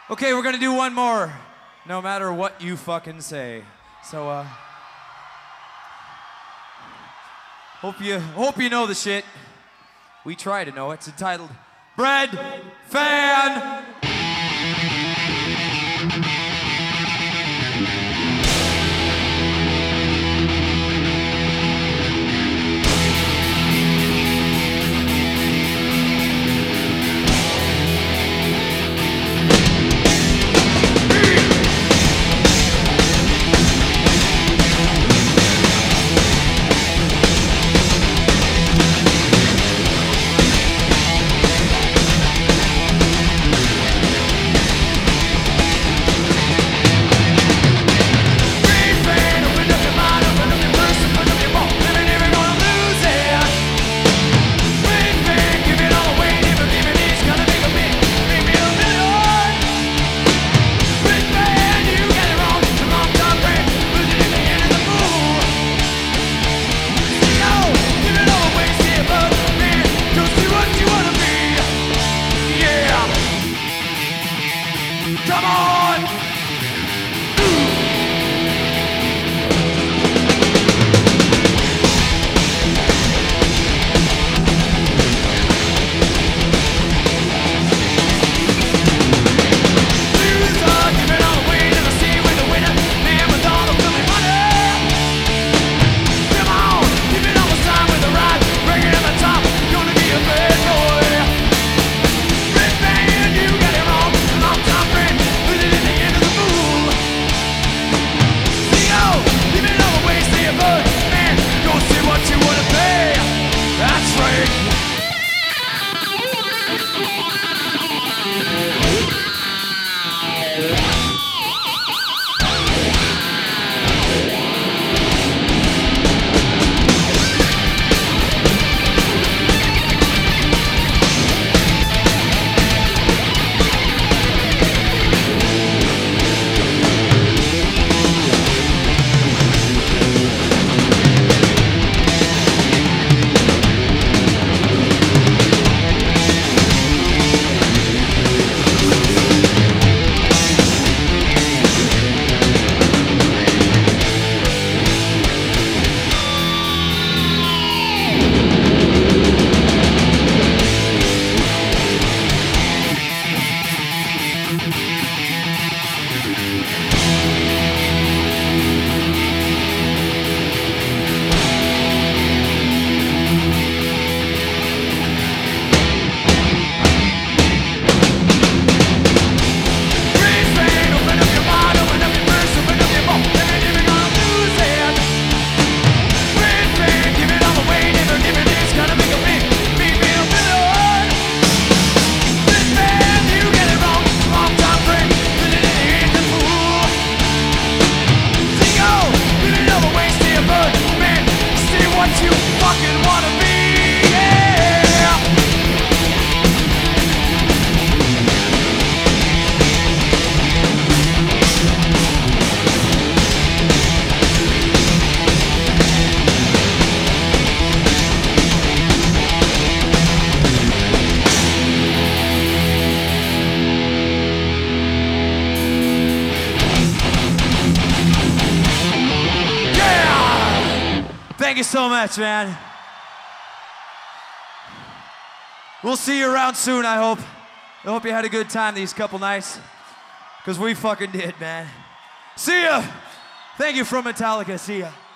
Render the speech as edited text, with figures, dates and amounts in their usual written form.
Okay, we're gonna do one more, no matter what you fucking say. So, hope you know the shit. We try to know. It's entitled Bread Fan. Come on! Thank you so much, man. We'll see you around soon, I hope. I hope you had a good time these couple nights. Because we fucking did, man. See ya! Thank you from Metallica. See ya.